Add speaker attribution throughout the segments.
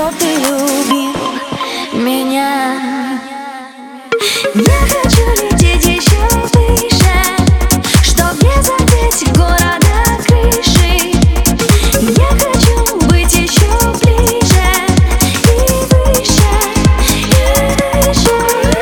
Speaker 1: что ты любил меня. Я хочу лететь еще выше, чтоб не задеть города крыши. Я хочу быть еще ближе и выше, и выше.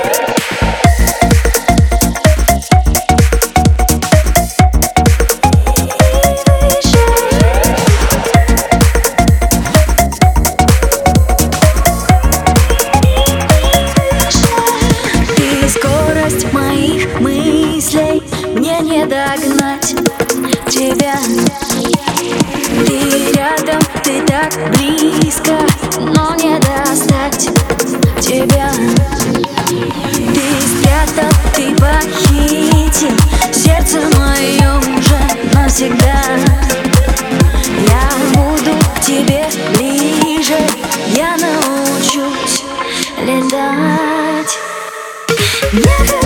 Speaker 1: Скорость моих мыслей мне не догнать тебя. Ты рядом, ты так близко, но не достать тебя. Ты спрятал, ты похитил сердце мое уже навсегда. Я буду к тебе ближе, я научусь летать.